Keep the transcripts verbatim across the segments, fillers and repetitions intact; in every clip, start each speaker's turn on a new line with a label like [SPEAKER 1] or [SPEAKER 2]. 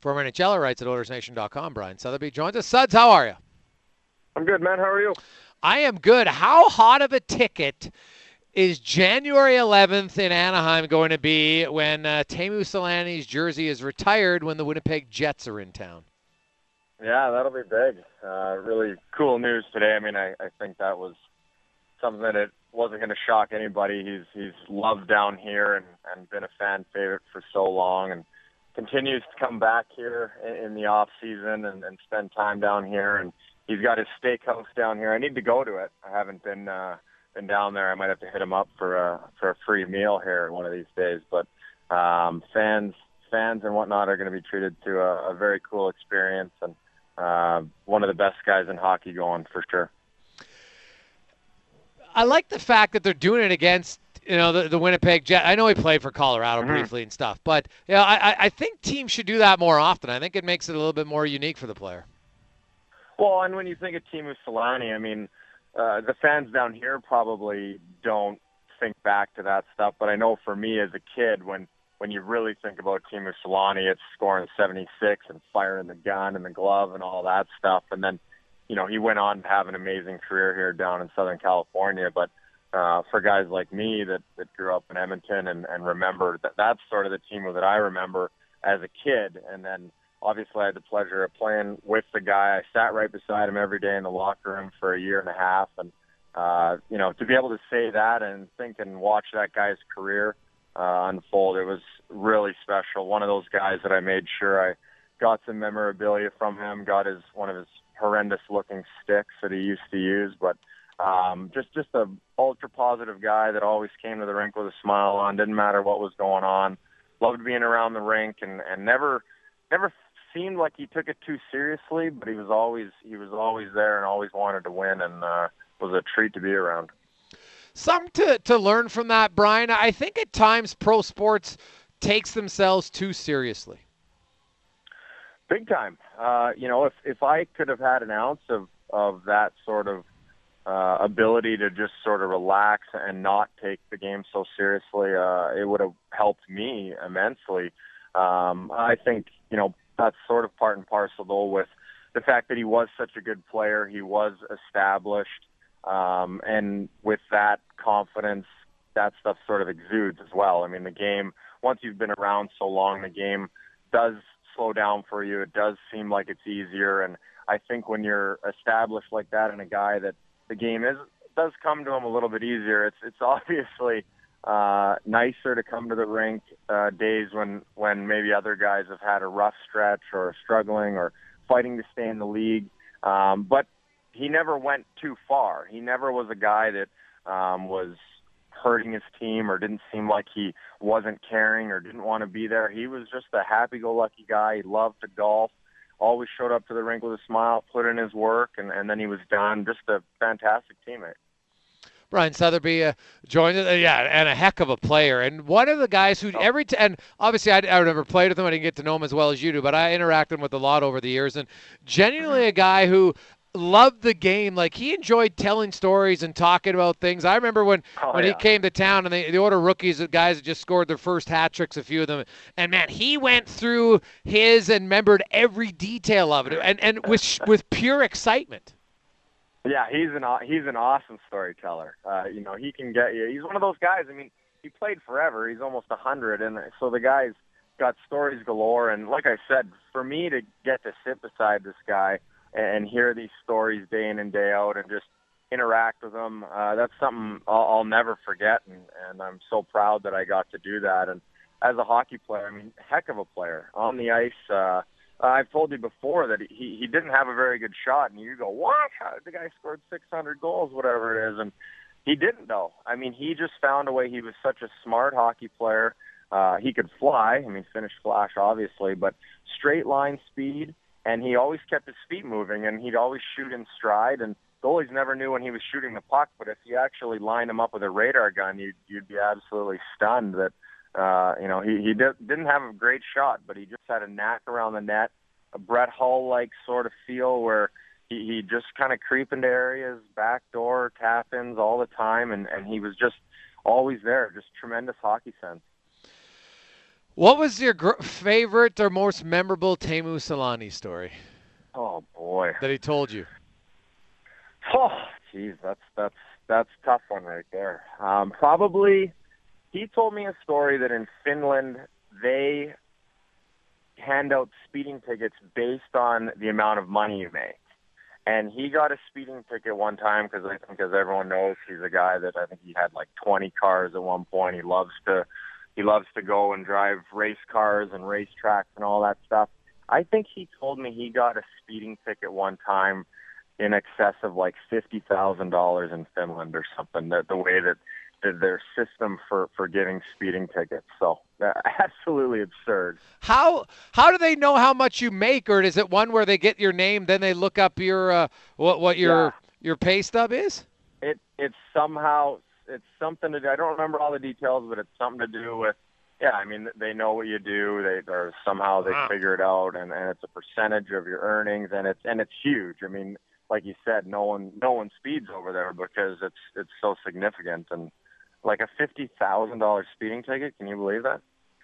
[SPEAKER 1] Former NHLer writes at Oilers Nation dot com. Brian Sotheby joins us. Suds, how are you?
[SPEAKER 2] I'm good, man. How are you?
[SPEAKER 1] I am good. How hot of a ticket is January eleventh in Anaheim going to be when uh, Teemu Selanne's jersey is retired when the Winnipeg Jets are in town?
[SPEAKER 2] Yeah, that'll be big. Uh, really cool news today. I mean, I, I think that was something that it wasn't going to shock anybody. He's he's loved down here and, and been a fan favorite for so long, and continues to come back here in, in the off season and, and spend time down here. And he's got his steakhouse down here. I need to go to it. I haven't been uh, been down there. I might have to hit him up for a for a free meal here one of these days. But um, fans fans and whatnot are going to be treated to a, a very cool experience, and uh, one of the best guys in hockey going for sure.
[SPEAKER 1] I like the fact that they're doing it against, you know, the, the Winnipeg Jets. I know he played for Colorado
[SPEAKER 2] Mm-hmm.
[SPEAKER 1] briefly and stuff, but you know, I, I think teams should do that more often. I think it makes it a little bit more unique for the player.
[SPEAKER 2] Well, and when you think of Teemu Selanne, I mean, uh, the fans down here probably don't think back to that stuff, but I know for me as a kid, when when you really think about Teemu Selanne, it's scoring seventy-six and firing the gun and the glove and all that stuff. And then, you know, he went on to have an amazing career here down in Southern California. But uh, for guys like me that, that grew up in Edmonton and, and remember that, that's sort of the Teemu that I remember as a kid. And then obviously I had the pleasure of playing with the guy. I sat right beside him every day in the locker room for a year and a half. And, uh, you know, to be able to say that and think and watch that guy's career uh, unfold, it was really special. One of those guys that I made sure I got some memorabilia from him, got his one of his horrendous looking sticks that he used to use, but um, just just a ultra positive guy that always came to the rink with a smile on, didn't matter what was going on, loved being around the rink, and, and never never seemed like he took it too seriously, but he was always he was always there and always wanted to win, and uh, was a treat to be around.
[SPEAKER 1] Something to, to learn from that, Brian. I think at times pro sports takes themselves too seriously.
[SPEAKER 2] Big time. Uh, you know, if if I could have had an ounce of, of that sort of uh, ability to just sort of relax and not take the game so seriously, uh, it would have helped me immensely. Um, I think, you know, that's sort of part and parcel, though, with the fact that he was such a good player. He was established. Um, and with that confidence, that stuff sort of exudes as well. I mean, the game, once you've been around so long, the game does slow down for you. It does seem like it's easier. And I think when you're established like that and a guy that the game is does come to him a little bit easier, it's it's obviously uh, nicer to come to the rink uh, days when, when maybe other guys have had a rough stretch or struggling or fighting to stay in the league. Um, but he never went too far. He never was a guy that um, was hurting his team or didn't seem like he wasn't caring or didn't want to be there. He was just a happy-go-lucky guy. He loved to golf, always showed up to the rink with a smile, put in his work, and, and then he was done. Just a fantastic teammate.
[SPEAKER 1] Brian Sotheby uh, joined us, uh, yeah, and a heck of a player. And one of the guys who every t- and obviously I, I never played with him. I didn't get to know him as well as you do, but I interacted with him a lot over the years. And genuinely a guy who loved the game. Like, he enjoyed telling stories and talking about things. I remember when,
[SPEAKER 2] Oh,
[SPEAKER 1] when
[SPEAKER 2] yeah.
[SPEAKER 1] he came to town and they, they order rookies, the guys that just scored their first hat tricks, a few of them. And, man, he went through his and remembered every detail of it, and, and with with pure excitement.
[SPEAKER 2] Yeah, he's an aw- he's an awesome storyteller. Uh, you know, he can get you. He's one of those guys. I mean, he played forever. He's almost a hundred, and so the guy's got stories galore. And like I said, for me to get to sit beside this guy and hear these stories day in and day out, and just interact with him, uh, that's something I'll, I'll never forget. And, and I'm so proud that I got to do that. And as a hockey player, I mean, heck of a player on the ice. Uh, I've told you before that he, he didn't have a very good shot, and you go, what? How, the guy scored six hundred goals, whatever it is, and he didn't, though. I mean, he just found a way. He was such a smart hockey player. Uh, he could fly. I mean, finish flash, obviously, but straight line speed, and he always kept his feet moving, and he'd always shoot in stride, and goalies never knew when he was shooting the puck, but if you actually lined him up with a radar gun, you'd, you'd be absolutely stunned that Uh, you know, he, he did, didn't have a great shot, but he just had a knack around the net, a Brett Hull-like sort of feel where he, he just kind of creep into areas, backdoor tap-ins all the time, and, and he was just always there, just tremendous hockey sense.
[SPEAKER 1] What was your gr- favorite or most memorable Teemu Solani story
[SPEAKER 2] Oh boy.
[SPEAKER 1] that he told you?
[SPEAKER 2] Oh, geez, that's that's that's a tough one right there. Um, probably, he told me a story that in Finland they hand out speeding tickets based on the amount of money you make. And he got a speeding ticket one time because I think, as everyone knows, he's a guy that I think he had like twenty cars at one point. He loves to he loves to go and drive race cars and race tracks and all that stuff. I think he told me he got a speeding ticket one time in excess of like fifty thousand dollars in Finland or something. The, the way that the, their system for for giving speeding tickets, so uh, absolutely absurd.
[SPEAKER 1] How how do they know how much you make, or is it one where they get your name, then they look up your uh, what what your
[SPEAKER 2] Yeah.
[SPEAKER 1] your pay stub is?
[SPEAKER 2] It it's somehow it's something to do. I don't remember all the details, but it's something to do with. Yeah, I mean they know what you do. They or somehow they
[SPEAKER 1] Wow.
[SPEAKER 2] figure it out, and, and it's a percentage of your earnings, and it's and it's huge. I mean, like you said, no one no one speeds over there because it's it's so significant. And like a fifty thousand dollars speeding ticket, can you believe that?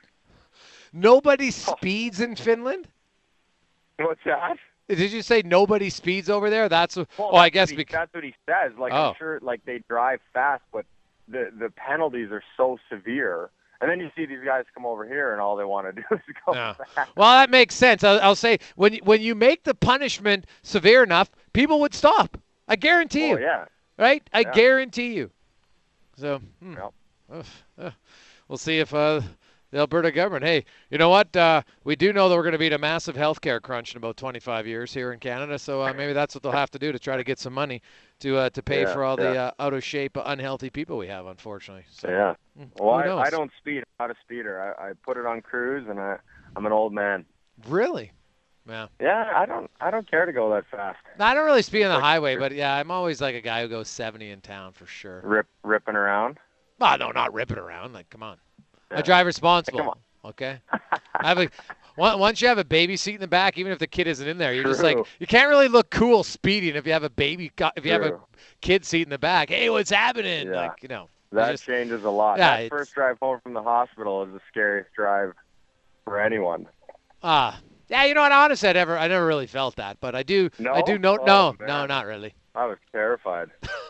[SPEAKER 1] Nobody speeds in Finland?
[SPEAKER 2] What's that?
[SPEAKER 1] Did you say nobody speeds over there? That's
[SPEAKER 2] Well,
[SPEAKER 1] oh,
[SPEAKER 2] that's
[SPEAKER 1] I guess
[SPEAKER 2] what he,
[SPEAKER 1] because
[SPEAKER 2] that's what he says. Like
[SPEAKER 1] Oh.
[SPEAKER 2] I'm sure, like they drive fast, but the the penalties are so severe. And then you see these guys come over here, and all they want to do is go
[SPEAKER 1] Yeah.
[SPEAKER 2] fast.
[SPEAKER 1] Well, that makes sense. I'll, I'll say when when you make the punishment severe enough, people would stop. I guarantee
[SPEAKER 2] Oh
[SPEAKER 1] you.
[SPEAKER 2] yeah,
[SPEAKER 1] Right? I
[SPEAKER 2] Yeah.
[SPEAKER 1] guarantee you. So, hmm.
[SPEAKER 2] Yep.
[SPEAKER 1] Ugh, ugh. We'll see if uh, the Alberta government. Hey, you know what? Uh, we do know that we're going to be in a massive healthcare crunch in about twenty-five years here in Canada. So uh, maybe that's what they'll have to do to try to get some money to uh, to pay
[SPEAKER 2] Yeah,
[SPEAKER 1] for all the
[SPEAKER 2] yeah.
[SPEAKER 1] uh, out of shape, unhealthy people we have, unfortunately. So,
[SPEAKER 2] yeah.
[SPEAKER 1] hmm,
[SPEAKER 2] Well,
[SPEAKER 1] who
[SPEAKER 2] I,
[SPEAKER 1] knows?
[SPEAKER 2] I don't speed. I'm not a speeder. I, I put it on cruise, and I I'm an old man.
[SPEAKER 1] Really? Yeah.
[SPEAKER 2] Yeah, I don't I don't care to go that fast.
[SPEAKER 1] No, I don't really speed on the
[SPEAKER 2] Like-
[SPEAKER 1] highway, but yeah, I'm always like a guy who goes seventy in town for sure.
[SPEAKER 2] Rip ripping around.
[SPEAKER 1] Well, no, not ripping around. Like, come on. I
[SPEAKER 2] Yeah.
[SPEAKER 1] drive responsible.
[SPEAKER 2] Come on.
[SPEAKER 1] Okay. I have a on- once you have a baby seat in the back, even if the kid isn't in there, you're just like
[SPEAKER 2] True.
[SPEAKER 1] you can't really look cool speeding if you have a baby co- if you have a
[SPEAKER 2] True.
[SPEAKER 1] kid seat in the back. Hey, what's happening?
[SPEAKER 2] Yeah.
[SPEAKER 1] Like, you know.
[SPEAKER 2] That
[SPEAKER 1] just-
[SPEAKER 2] changes a lot.
[SPEAKER 1] Yeah,
[SPEAKER 2] that
[SPEAKER 1] it's-
[SPEAKER 2] first drive home from the hospital is the scariest drive for anyone.
[SPEAKER 1] Ah. Yeah, you know what? Honestly, I never I never really felt that, but I do I
[SPEAKER 2] No?
[SPEAKER 1] do know
[SPEAKER 2] Oh,
[SPEAKER 1] no,
[SPEAKER 2] man.
[SPEAKER 1] no, not really.
[SPEAKER 2] I was terrified.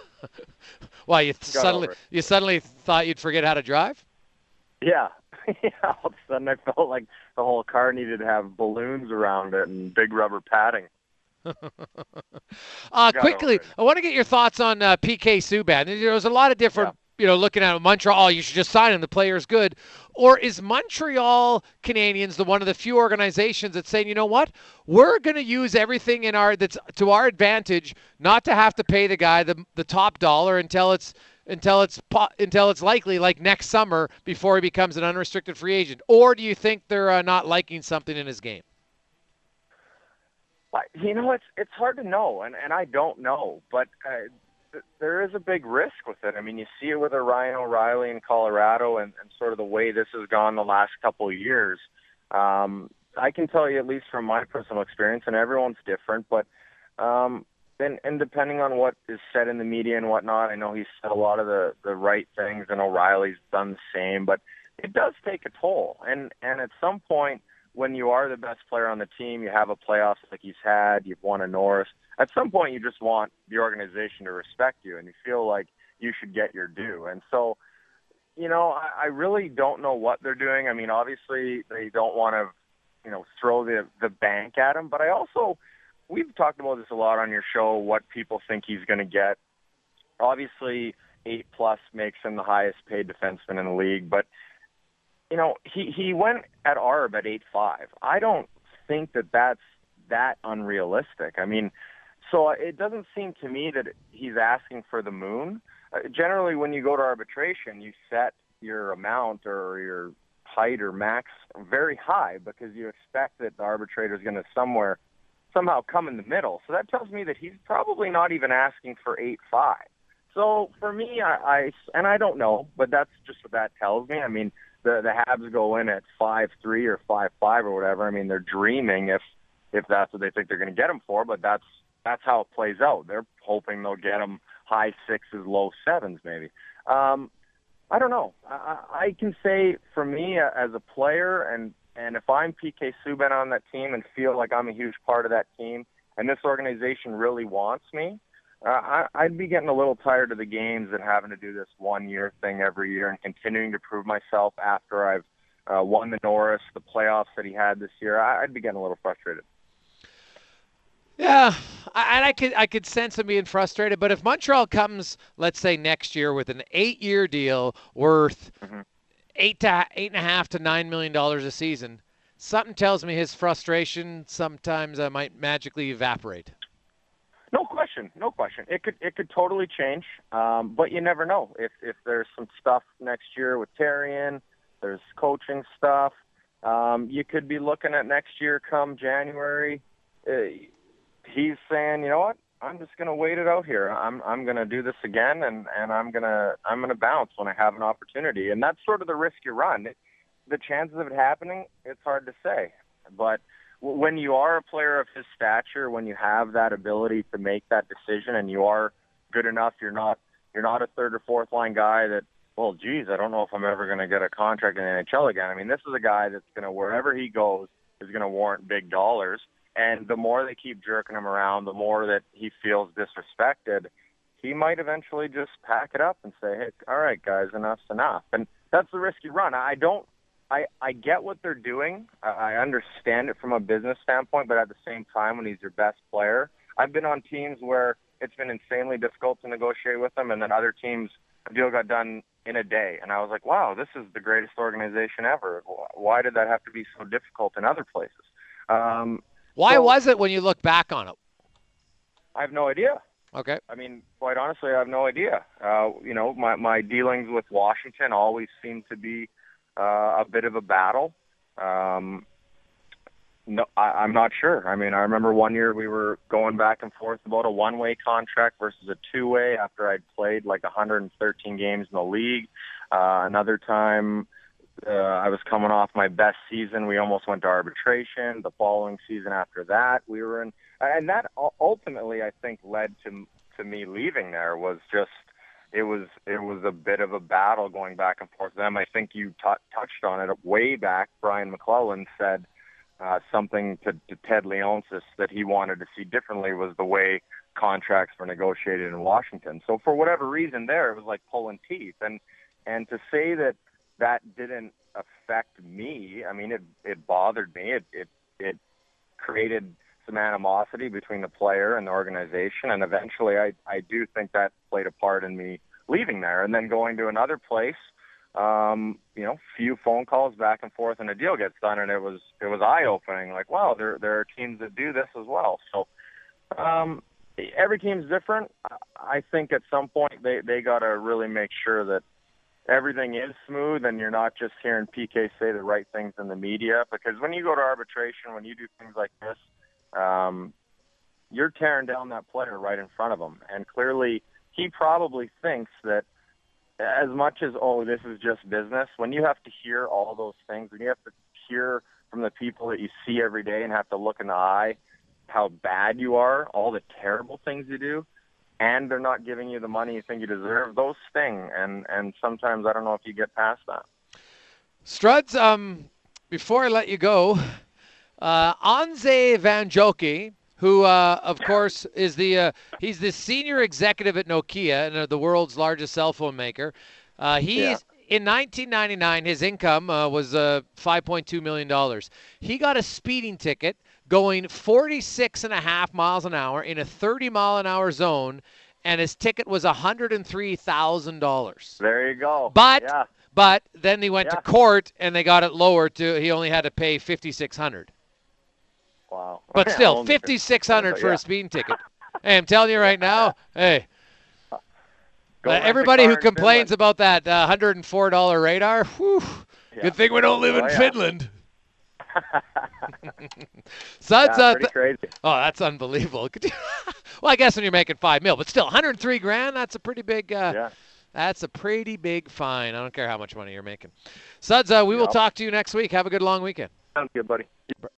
[SPEAKER 1] Why you suddenly
[SPEAKER 2] over it.
[SPEAKER 1] you suddenly thought you'd forget how to drive?
[SPEAKER 2] Yeah. yeah. All of a sudden, I felt like the whole car needed to have balloons around it and big rubber padding.
[SPEAKER 1] Uh,
[SPEAKER 2] Got
[SPEAKER 1] quickly,
[SPEAKER 2] over it.
[SPEAKER 1] I want to get your thoughts on uh, P K Subban. There was a lot of different, you know, looking at Montreal. Oh, you should just sign him. The player's good. Or is Montreal Canadiens the one of the few organizations that's saying, you know what, we're going to use everything in our that's to our advantage, not to have to pay the guy the the top dollar until it's until it's po- until it's likely like next summer before he becomes an unrestricted free agent. Or do you think they're uh, not liking something in his game?
[SPEAKER 2] But, you know, it's it's hard to know, and, and I don't know, but uh, th- there is a big risk with it. I mean, you see it with a Ryan O'Reilly in Colorado and, and sort of the way this has gone the last couple of years. Um, I can tell you, at least from my personal experience, and everyone's different, but um, and, and depending on what is said in the media and whatnot, I know he's said a lot of the, the right things, and O'Reilly's done the same, but it does take a toll. And, and at some point, when you are the best player on the team, you have a playoffs like he's had, you've won a Norris, at some point you just want the organization to respect you, and you feel like you should get your due. And so, you know, I, I really don't know what they're doing. I mean, obviously they don't want to, you know, throw the, the bank at him, but I also, we've talked about this a lot on your show, what people think he's going to get. Obviously, eight plus makes him the highest paid defenseman in the league, but you know, he, he went at Arb at eight five. I don't think that that's that unrealistic. I mean, so it doesn't seem to me that he's asking for the moon. Uh, generally, when you go to arbitration, you set your amount or your height or max very high because you expect that the arbitrator is going to somewhere somehow come in the middle. So that tells me that he's probably not even asking for eight five. So for me, I, I and I don't know, but that's just what that tells me. I mean, the the Habs go in at five three or five five or whatever. I mean, they're dreaming if if that's what they think they're going to get him for, but that's that's how it plays out. They're hoping they'll get him high sixes, low sevens, maybe. Um, I don't know. I, I can say for me uh, as a player, and and if I'm P K Subban on that team and feel like I'm a huge part of that team, and this organization really wants me, uh, I, I'd be getting a little tired of the games and having to do this one-year thing every year and continuing to prove myself after I've uh, won the Norris, the playoffs that he had this year. I, I'd be getting a little frustrated.
[SPEAKER 1] Yeah, I- and I could I could sense him being frustrated. But if Montreal comes, let's say next year with an eight-year deal worth
[SPEAKER 2] Mm-hmm.
[SPEAKER 1] eight to eight and a half to nine million dollars a season, something tells me his frustration sometimes uh, might magically evaporate.
[SPEAKER 2] No question, no question. It could it could totally change, um, but you never know. If if there's some stuff next year with Therrien, there's coaching stuff. Um, you could be looking at next year come January. Uh, he's saying, you know what? I'm just going to wait it out here. I'm I'm going to do this again, and, and I'm going to I'm going to bounce when I have an opportunity. And that's sort of the risk you run. It, the chances of it happening, it's hard to say. But w- when you are a player of his stature, when you have that ability to make that decision, and you are good enough, you're not you're not a third or fourth line guy that, well, geez, I don't know if I'm ever going to get a contract in the N H L again. I mean, this is a guy that's going to, wherever he goes, is going to warrant big dollars. And the more they keep jerking him around, the more that he feels disrespected, he might eventually just pack it up and say, hey, all right, guys, enough's enough. And that's the risk you run. I don't, I, I get what they're doing. I, I understand it from a business standpoint, but at the same time, when he's your best player, I've been on teams where it's been insanely difficult to negotiate with them, and then other teams, a deal got done in a day. And I was like, wow, this is the greatest organization ever. Why did that have to be so difficult in other places? Um,
[SPEAKER 1] Why
[SPEAKER 2] So-
[SPEAKER 1] was it when you look back on it?
[SPEAKER 2] I have no idea.
[SPEAKER 1] Okay.
[SPEAKER 2] I mean, quite honestly, I have no idea. Uh, you know, my, my dealings with Washington always seem to be uh, a bit of a battle. Um, no, I, I'm not sure. I mean, I remember one year we were going back and forth about a one-way contract versus a two-way after I'd played like one hundred thirteen games in the league. Uh, another time, uh, I was coming off my best season. We almost went to arbitration. The following season after that, we were in, and that u- ultimately, I think, led to to me leaving there. Was just it was it was a bit of a battle going back and forth with them. I think you t- touched on it way back. Brian McClellan said uh, something to, to Ted Leonsis that he wanted to see differently was the way contracts were negotiated in Washington. So for whatever reason, there it was like pulling teeth, and and to say that that didn't affect me, I mean, it it bothered me. It it it created some animosity between the player and the organization, and eventually I, I do think that played a part in me leaving there and then going to another place. Um, you know, few phone calls back and forth and a deal gets done, and it was it was eye-opening. Like, wow, there there are teams that do this as well. So um, every team's different. I think at some point they, they got to really make sure that everything is smooth and you're not just hearing P K say the right things in the media, because when you go to arbitration, when you do things like this, Um, you're tearing down that player right in front of him. And clearly he probably thinks that as much as, oh, this is just business, when you have to hear all those things, when you have to hear from the people that you see every day and have to look in the eye how bad you are, all the terrible things you do, and they're not giving you the money you think you deserve, those sting. And, and sometimes I don't know if you get past that.
[SPEAKER 1] Struds, um, before I let you go, Uh, Anze Vanjoki, who, uh, of course, is the uh, he's the senior executive at Nokia, and uh, the world's largest cell phone maker. Uh, he's
[SPEAKER 2] Yeah.
[SPEAKER 1] in nineteen ninety-nine. His income uh, was uh, five point two million dollars. He got a speeding ticket going forty-six and a half miles an hour in a thirty mile an hour zone, and his ticket was one hundred three thousand dollars.
[SPEAKER 2] There you go.
[SPEAKER 1] But
[SPEAKER 2] yeah.
[SPEAKER 1] but then he went
[SPEAKER 2] Yeah.
[SPEAKER 1] to court and they got it lowered to he only had to pay fifty-six hundred.
[SPEAKER 2] Wow.
[SPEAKER 1] But still,
[SPEAKER 2] Only
[SPEAKER 1] fifty-six hundred for
[SPEAKER 2] yeah.
[SPEAKER 1] a speeding ticket. Hey, I'm telling you right now, hey,
[SPEAKER 2] Go
[SPEAKER 1] uh,
[SPEAKER 2] rent a
[SPEAKER 1] everybody
[SPEAKER 2] car
[SPEAKER 1] who
[SPEAKER 2] in
[SPEAKER 1] complains
[SPEAKER 2] Finland.
[SPEAKER 1] about that uh, one hundred four dollars radar, whew,
[SPEAKER 2] Yeah.
[SPEAKER 1] good thing we don't live
[SPEAKER 2] Oh,
[SPEAKER 1] in
[SPEAKER 2] yeah.
[SPEAKER 1] Finland. Suds,
[SPEAKER 2] yeah,
[SPEAKER 1] uh,
[SPEAKER 2] pretty
[SPEAKER 1] th-
[SPEAKER 2] crazy.
[SPEAKER 1] oh, that's unbelievable. Could you- well, I guess when you're making five mil, but still, one hundred three grand, that's a pretty big, uh,
[SPEAKER 2] Yeah.
[SPEAKER 1] that's a pretty big fine. I don't care how much money you're making. Suds, uh, we will
[SPEAKER 2] Yep.
[SPEAKER 1] talk to you next week. Have a good long weekend.
[SPEAKER 2] Sounds good, buddy.